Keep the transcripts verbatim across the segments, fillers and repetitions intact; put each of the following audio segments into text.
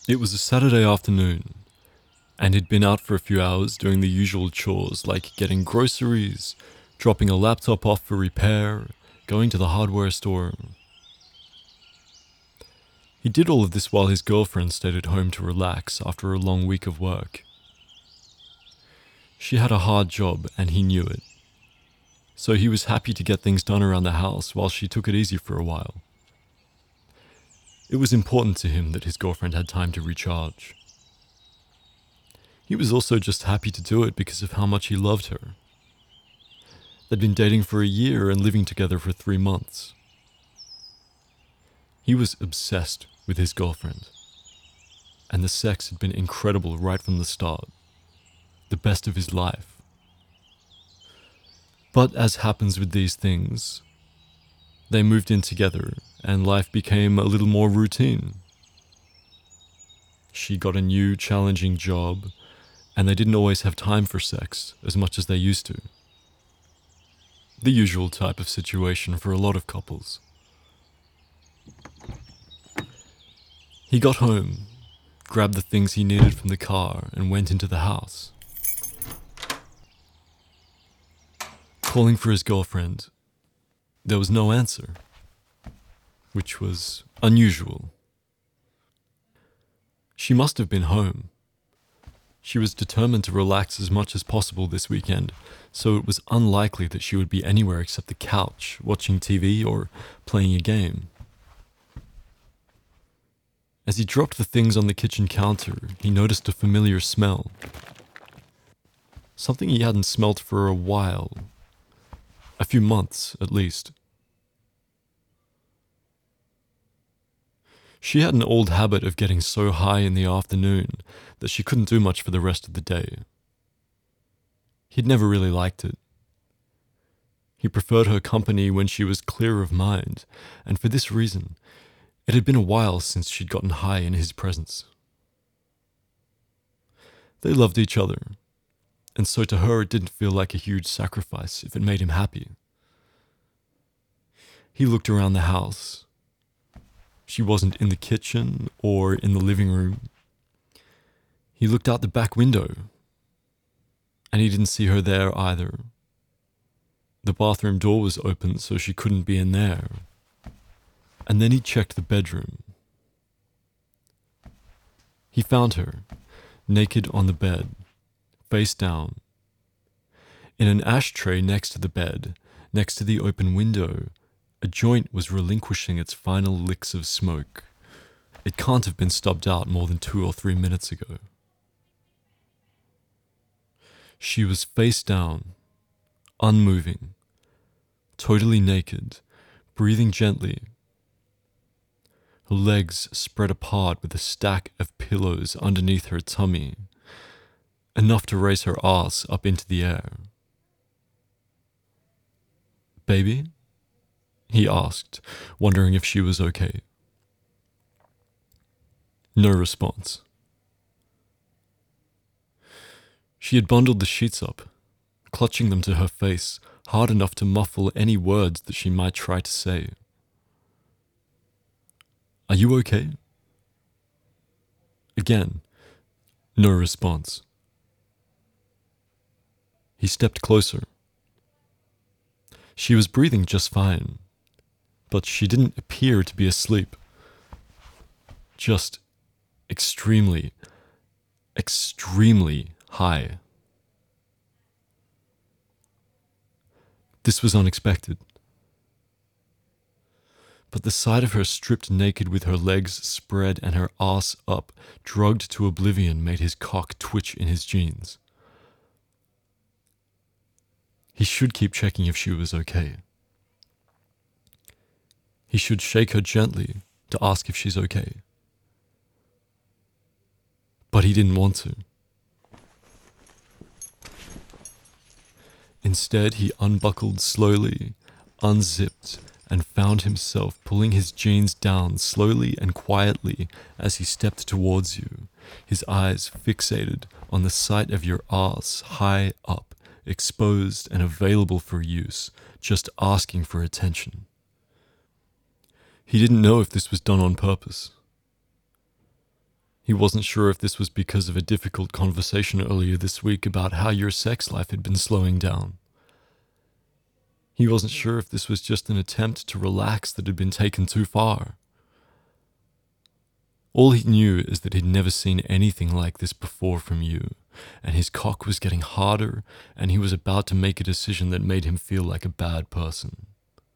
It was a Saturday afternoon, and he'd been out for a few hours doing the usual chores like getting groceries, dropping a laptop off for repair, going to the hardware store. He did all of this while his girlfriend stayed at home to relax after a long week of work. She had a hard job, and he knew it. So he was happy to get things done around the house while she took it easy for a while. It was important to him that his girlfriend had time to recharge. He was also just happy to do it because of how much he loved her. They'd been dating for a year and living together for three months. He was obsessed with his girlfriend, and the sex had been incredible right from the start, the best of his life. But as happens with these things, they moved in together and life became a little more routine. She got a new, challenging job, and they didn't always have time for sex as much as they used to. The usual type of situation for a lot of couples. He got home, grabbed the things he needed from the car, and went into the house. Calling for his girlfriend, there was no answer, which was unusual. She must have been home. She was determined to relax as much as possible this weekend, so it was unlikely that she would be anywhere except the couch, watching T V or playing a game. As he dropped the things on the kitchen counter, he noticed a familiar smell. Something he hadn't smelt for a while. A few months, at least. She had an old habit of getting so high in the afternoon that she couldn't do much for the rest of the day. He'd never really liked it. He preferred her company when she was clear of mind, and for this reason, it had been a while since she'd gotten high in his presence. They loved each other, and so to her it didn't feel like a huge sacrifice if it made him happy. He looked around the house. She wasn't in the kitchen or in the living room. He looked out the back window, and he didn't see her there either. The bathroom door was open, so she couldn't be in there. And then he checked the bedroom. He found her, naked on the bed, face down. In an ashtray next to the bed, next to the open window, a joint was relinquishing its final licks of smoke. It can't have been stubbed out more than two or three minutes ago. She was face down, unmoving, totally naked, breathing gently. Her legs spread apart with a stack of pillows underneath her tummy, enough to raise her ass up into the air. "Baby?" he asked, wondering if she was okay. No response. She had bundled the sheets up, clutching them to her face hard enough to muffle any words that she might try to say. "Are you okay?" Again, no response. He stepped closer. She was breathing just fine, but she didn't appear to be asleep. Just extremely, extremely high. This was unexpected. But the sight of her stripped naked with her legs spread and her ass up, drugged to oblivion, made his cock twitch in his jeans. He should keep checking if she was okay. He should shake her gently to ask if she's okay. But he didn't want to. Instead, he unbuckled slowly, unzipped, and found himself pulling his jeans down slowly and quietly as he stepped towards you, his eyes fixated on the sight of your ass high up, exposed and available for use, just asking for attention. He didn't know if this was done on purpose. He wasn't sure if this was because of a difficult conversation earlier this week about how your sex life had been slowing down. He wasn't sure if this was just an attempt to relax that had been taken too far. All he knew is that he'd never seen anything like this before from you, and his cock was getting harder, and he was about to make a decision that made him feel like a bad person.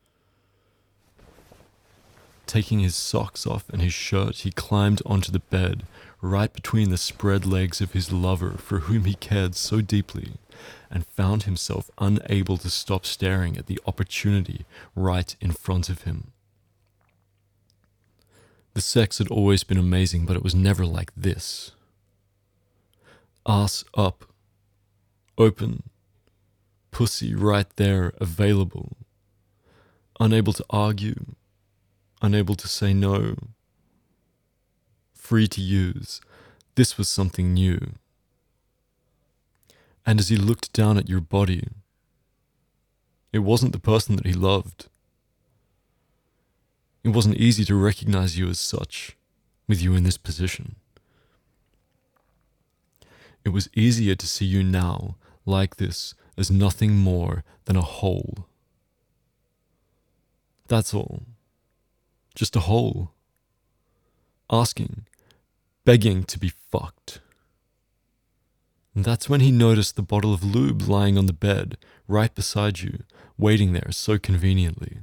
Taking his socks off and his shirt, he climbed onto the bed, right between the spread legs of his lover for whom he cared so deeply, and found himself unable to stop staring at the opportunity right in front of him. The sex had always been amazing, but it was never like this. Ass up, open, pussy right there, available, unable to argue, unable to say no, free to use. This was something new. And as he looked down at your body, it wasn't the person that he loved. It wasn't easy to recognize you as such, with you in this position. It was easier to see you now, like this, as nothing more than a hole. That's all. Just a hole. Asking, begging to be fucked. And that's when he noticed the bottle of lube lying on the bed, right beside you, waiting there so conveniently.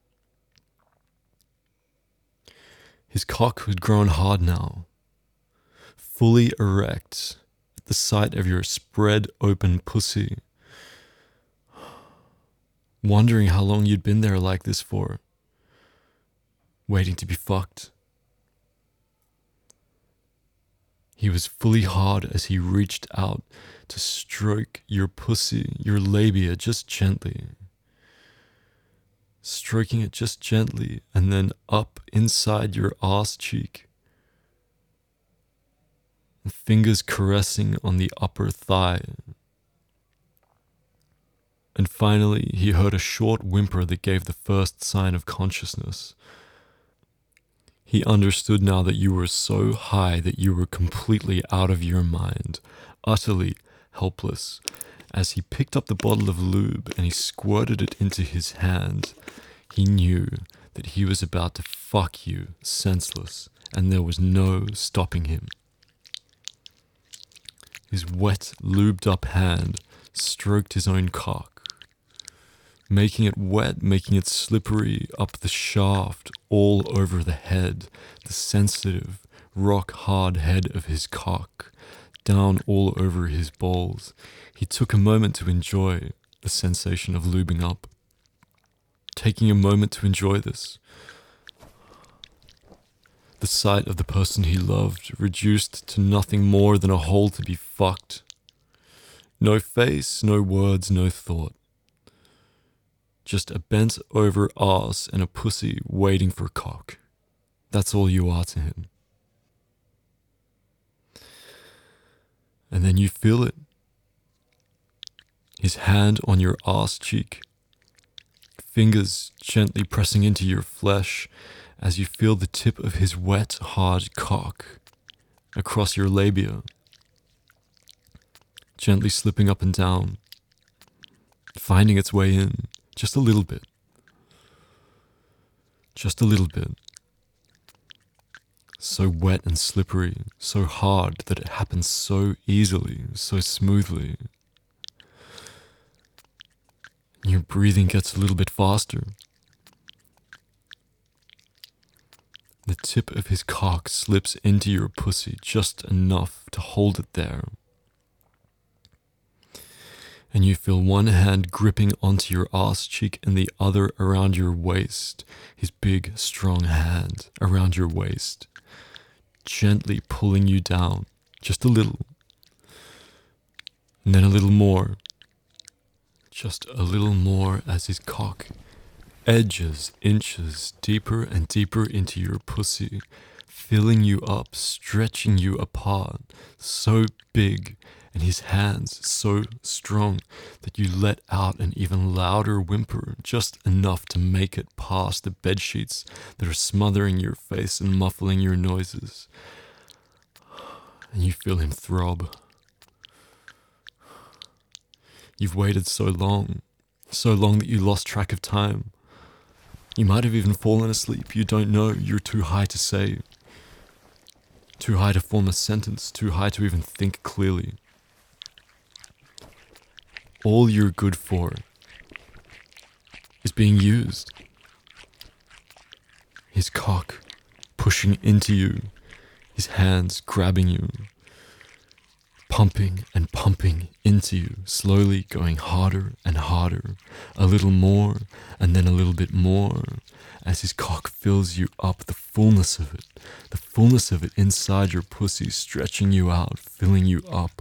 His cock had grown hard now, fully erect at the sight of your spread open pussy, wondering how long you'd been there like this for, waiting to be fucked. He was fully hard as he reached out to stroke your pussy, your labia, just gently. Stroking it just gently, and then up inside your ass cheek. And fingers caressing on the upper thigh. And finally, he heard a short whimper that gave the first sign of consciousness. He understood now that you were so high that you were completely out of your mind, utterly helpless. As he picked up the bottle of lube and he squirted it into his hand, he knew that he was about to fuck you senseless, and there was no stopping him. His wet, lubed-up hand stroked his own cock, making it wet, making it slippery up the shaft, all over the head, the sensitive, rock-hard head of his cock, down all over his balls. He took a moment to enjoy the sensation of lubing up. Taking a moment to enjoy this. The sight of the person he loved reduced to nothing more than a hole to be fucked. No face, no words, no thought. Just a bent over ass and a pussy waiting for cock. That's all you are to him. And then you feel it. His hand on your ass cheek. Fingers gently pressing into your flesh as you feel the tip of his wet, hard cock across your labia. Gently slipping up and down. Finding its way in. Just a little bit. Just a little bit. So wet and slippery, so hard that it happens so easily, so smoothly. Your breathing gets a little bit faster. The tip of his cock slips into your pussy just enough to hold it there. And you feel one hand gripping onto your ass cheek and the other around your waist, his big, strong hand around your waist, gently pulling you down, just a little, and then a little more, just a little more as his cock edges inches deeper and deeper into your pussy, filling you up, stretching you apart, so big, and his hands so strong that you let out an even louder whimper, just enough to make it past the bedsheets that are smothering your face and muffling your noises. and you feel him throb. You've waited so long, so long that you lost track of time. You might have even fallen asleep, you don't know, you're too high to say. Too high to form a sentence, too high to even think clearly. All you're good for is being used. His cock pushing into you, his hands grabbing you, pumping and pumping into you, slowly going harder and harder, a little more and then a little bit more, as his cock fills you up, the fullness of it, the fullness of it inside your pussy, stretching you out, filling you up.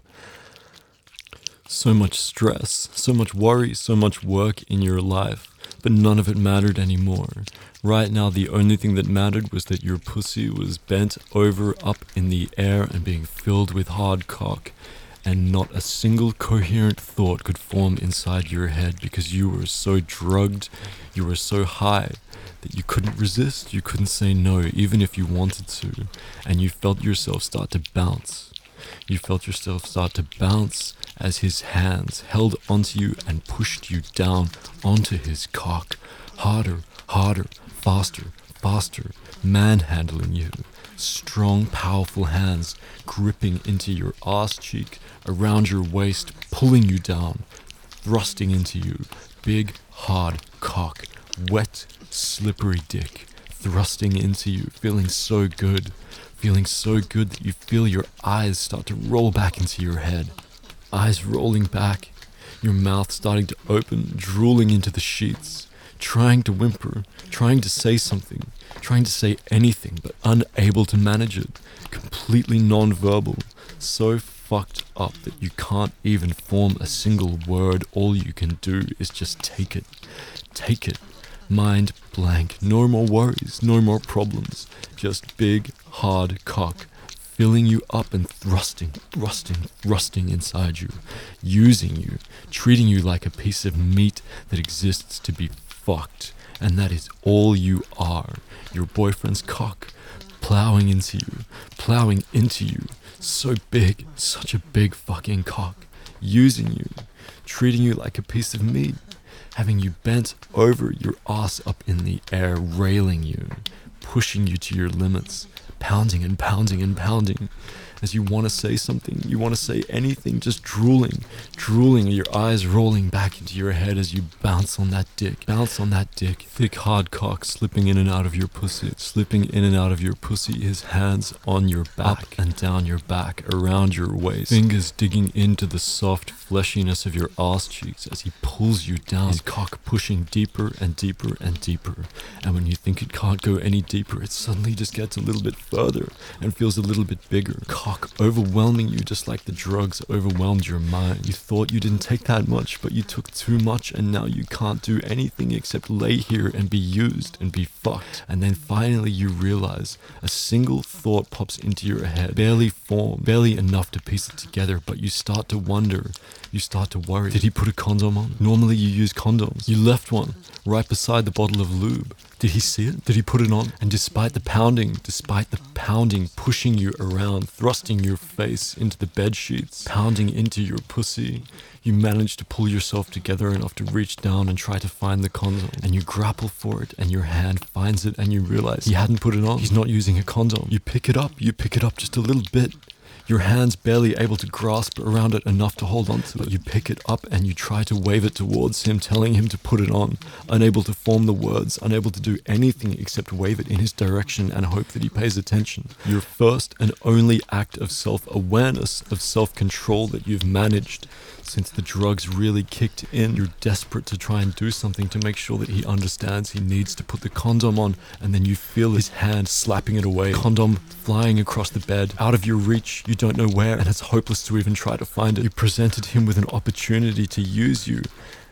So much stress, so much worry, so much work in your life, but none of it mattered anymore. Right now, the only thing that mattered was that your pussy was bent over up in the air and being filled with hard cock, and not a single coherent thought could form inside your head because you were so drugged, you were so high that you couldn't resist, you couldn't say no even if you wanted to, and you felt yourself start to bounce. You felt yourself start to bounce as his hands held onto you and pushed you down onto his cock, harder, harder, faster, faster, manhandling you. Strong, powerful hands gripping into your ass cheek, around your waist, pulling you down, thrusting into you. Big, hard cock, wet, slippery dick, thrusting into you, feeling so good, feeling so good that you feel your eyes start to roll back into your head. Eyes rolling back, your mouth starting to open, drooling into the sheets, trying to whimper, trying to say something, trying to say anything, but unable to manage it, completely non-verbal, so fucked up that you can't even form a single word. All you can do is just take it, take it, mind blank, no more worries, no more problems, just big, hard cock, filling you up and thrusting, thrusting, thrusting inside you, using you, treating you like a piece of meat that exists to be fucked, and that is all you are. Your boyfriend's cock, plowing into you, plowing into you, so big, such a big fucking cock, using you, treating you like a piece of meat, having you bent over, your ass up in the air, railing you, pushing you to your limits, pounding and pounding and pounding. As you want to say something, you want to say anything, just drooling, drooling, your eyes rolling back into your head as you bounce on that dick, bounce on that dick, thick hard cock slipping in and out of your pussy, slipping in and out of your pussy, his hands on your back, up and down your back, around your waist, fingers digging into the soft fleshiness of your ass cheeks as he pulls you down, his cock pushing deeper and deeper and deeper, and when you think it can't go any deeper, it suddenly just gets a little bit further and feels a little bit bigger. Cock overwhelming you just like the drugs overwhelmed your mind. You thought you didn't take that much, but you took too much, and now you can't do anything except lay here and be used and be fucked. And then finally you realize a single thought pops into your head, barely formed, barely enough to piece it together, but you start to wonder, you start to worry. Did he put a condom on? Normally you use condoms. You left one right beside the bottle of lube. Did he see it? Did he put it on? And despite the pounding, despite the pounding, pushing you around, thrusting your face into the bed sheets, pounding into your pussy, you manage to pull yourself together enough to reach down and try to find the condom. And you grapple for it, and your hand finds it, and you realize he hadn't put it on. He's not using a condom. You pick it up, you pick it up just a little bit. Your hand's barely able to grasp around it enough to hold on to it. You pick it up and you try to wave it towards him, telling him to put it on, unable to form the words, unable to do anything except wave it in his direction and hope that he pays attention. Your first and only act of self-awareness, of self-control that you've managed since the drugs really kicked in. You're desperate to try and do something to make sure that he understands he needs to put the condom on, and then you feel his hand slapping it away. Condom flying across the bed, out of your reach, you don't know where, and it's hopeless to even try to find it. You presented him with an opportunity to use you,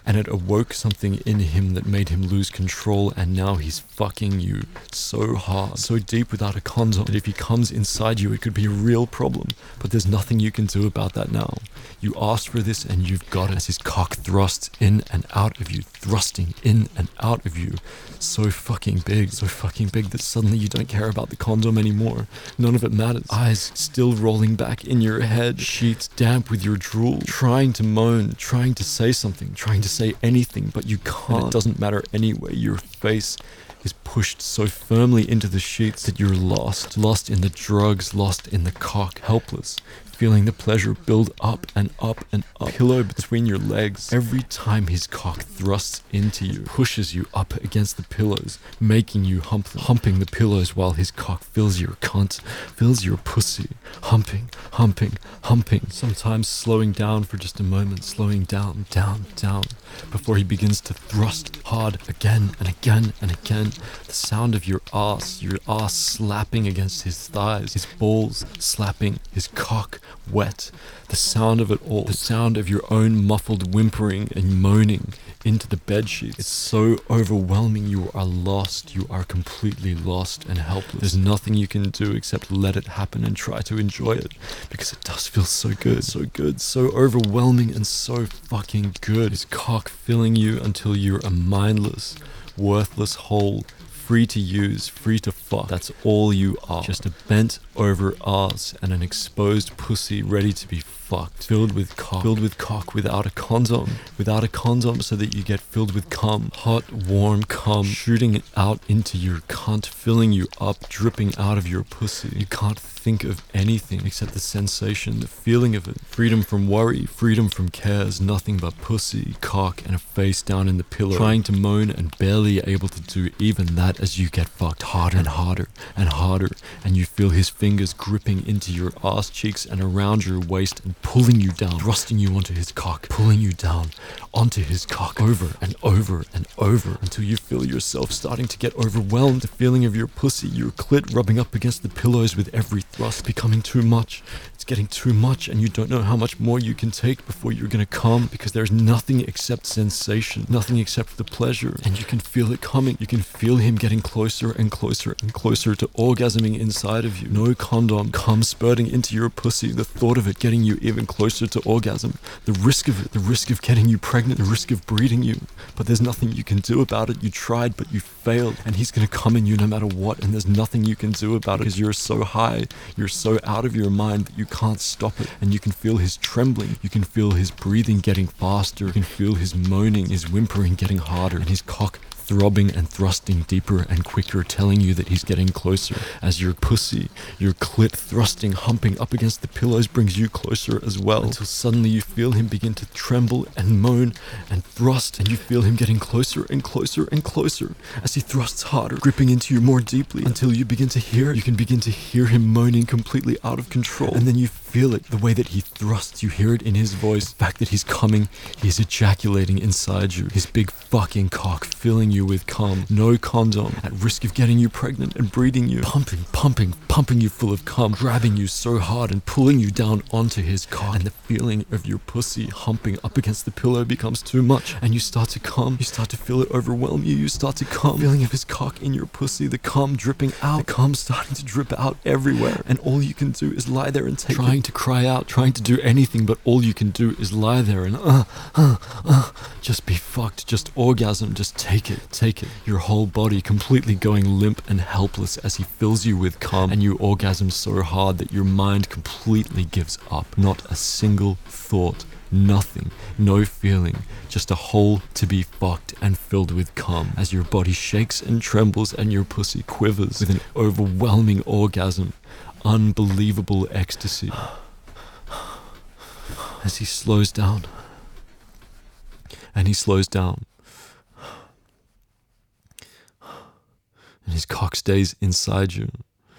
and it awoke something in him that made him lose control, and now he's fucking you so hard, so deep without a condom, that if he comes inside you, it could be a real problem. But there's nothing you can do about that now. You asked for this and you've got it. As his cock thrusts in and out of you, thrusting in and out of you, so fucking big, so fucking big that suddenly you don't care about the condom anymore. None of it matters. Eyes still rolling back in your head, sheets damp with your drool, trying to moan, trying to say something, trying to say anything, but you can't. And it doesn't matter anyway. Your face is pushed so firmly into the sheets that you're lost, lost in the drugs, lost in the cock, helpless, feeling the pleasure build up and up and up, pillow between your legs. Every time his cock thrusts into you, pushes you up against the pillows, making you hump them, humping the pillows while his cock fills your cunt, fills your pussy, humping, humping, humping, sometimes slowing down for just a moment, slowing down, down, down, before he begins to thrust hard again and again and again. The sound of your ass, your ass slapping against his thighs, his balls slapping, his cock wet, the sound of it all, the sound of your own muffled whimpering and moaning into the bedsheet. It's so overwhelming. You are lost. You are completely lost and helpless. There's nothing you can do except let it happen and try to enjoy it, because it does feel so good, so good, so overwhelming and so fucking good. His cock filling you until you're a mindless, worthless hole, free to use, free to fuck. That's all you are. Just a bent over ass and an exposed pussy ready to be fucked. Filled with cock. Filled with cock without a condom. Without a condom so that you get filled with cum. Hot, warm cum shooting it out into your cunt, filling you up, dripping out of your pussy. You can't think of anything except the sensation, the feeling of it. Freedom from worry, freedom from cares, nothing but pussy, cock, and a face down in the pillow. Trying to moan and barely able to do even that as you get fucked harder and harder and harder, and you feel his fingers gripping into your ass cheeks and around your waist and pulling you down, thrusting you onto his cock, pulling you down onto his cock over and over and over until you feel yourself starting to get overwhelmed. The feeling of your pussy, your clit rubbing up against the pillows with every thrust, becoming too much. It's getting too much and you don't know how much more you can take before you're gonna come, because there's nothing except sensation, nothing except the pleasure, and you can feel it coming. You can feel him getting closer and closer and closer to orgasming inside of you. No condom, cum spurting into your pussy, the thought of it getting you even closer to orgasm, the risk of it, the risk of getting you pregnant, the risk of breeding you, but there's nothing you can do about it. You tried but you failed, and he's gonna come in you no matter what, and there's nothing you can do about it because you're so high, you're so out of your mind that you can't stop it. And you can feel his trembling, you can feel his breathing getting faster, you can feel his moaning, his whimpering getting harder, and his cock throbbing and thrusting deeper and quicker, telling you that he's getting closer, as your pussy, your clit thrusting, humping up against the pillows brings you closer as well, until suddenly you feel him begin to tremble and moan and thrust, and you feel him getting closer and closer and closer as he thrusts harder, gripping into you more deeply, until you begin to hear, you can begin to hear him moaning completely out of control, and then you feel it, the way that he thrusts, you hear it in his voice, the fact that he's coming, he's ejaculating inside you, his big fucking cock filling you with cum, no condom, at risk of getting you pregnant and breeding you, pumping, pumping, pumping you full of cum, grabbing you so hard and pulling you down onto his cock, and the feeling of your pussy humping up against the pillow becomes too much, and you start to cum, you start to feel it overwhelm you, you start to cum, feeling of his cock in your pussy, the cum dripping out, the cum starting to drip out everywhere, and all you can do is lie there and take trying it, to cry out, trying to do anything, but all you can do is lie there and uh, uh, uh, just be fucked, just orgasm, just take it. Take it, your whole body completely going limp and helpless as he fills you with cum, and you orgasm so hard that your mind completely gives up. Not a single thought, nothing, no feeling, just a hole to be fucked and filled with cum, as your body shakes and trembles and your pussy quivers with an overwhelming orgasm, unbelievable ecstasy. As he slows down, and he slows down, and his cock stays inside you,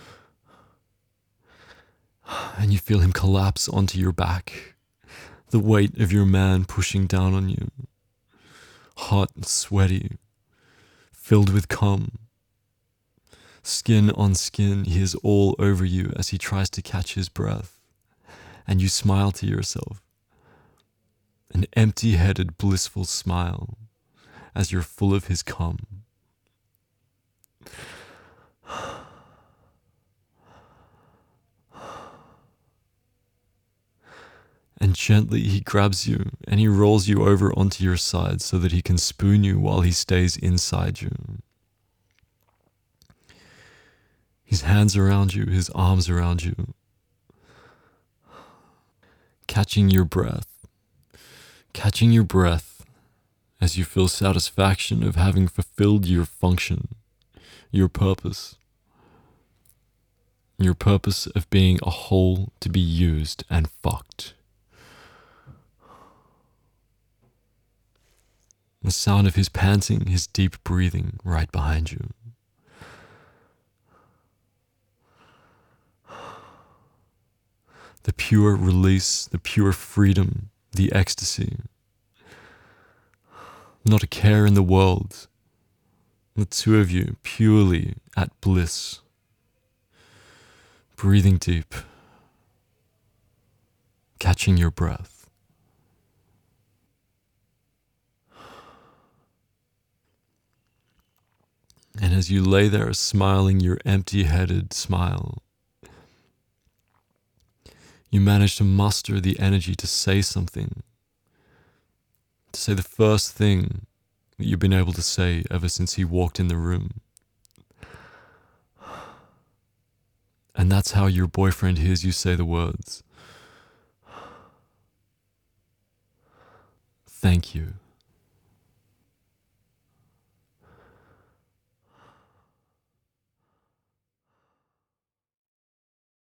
and you feel him collapse onto your back, the weight of your man pushing down on you, hot and sweaty, filled with cum, skin on skin. He is all over you as he tries to catch his breath, and you smile to yourself an empty-headed, blissful smile as you're full of his cum. And gently he grabs you and he rolls you over onto your side so that he can spoon you while he stays inside you. His hands around you, his arms around you, catching your breath, catching your breath as you feel satisfaction of having fulfilled your function, your purpose, your purpose of being a whole to be used and fucked. The sound of his panting, his deep breathing right behind you. The pure release, the pure freedom, the ecstasy. Not a care in the world. The two of you purely at bliss. Breathing deep. Catching your breath. And as you lay there smiling your empty-headed smile, you manage to muster the energy to say something, to say the first thing that you've been able to say ever since he walked in the room. And that's how your boyfriend hears you say the words, "Thank you."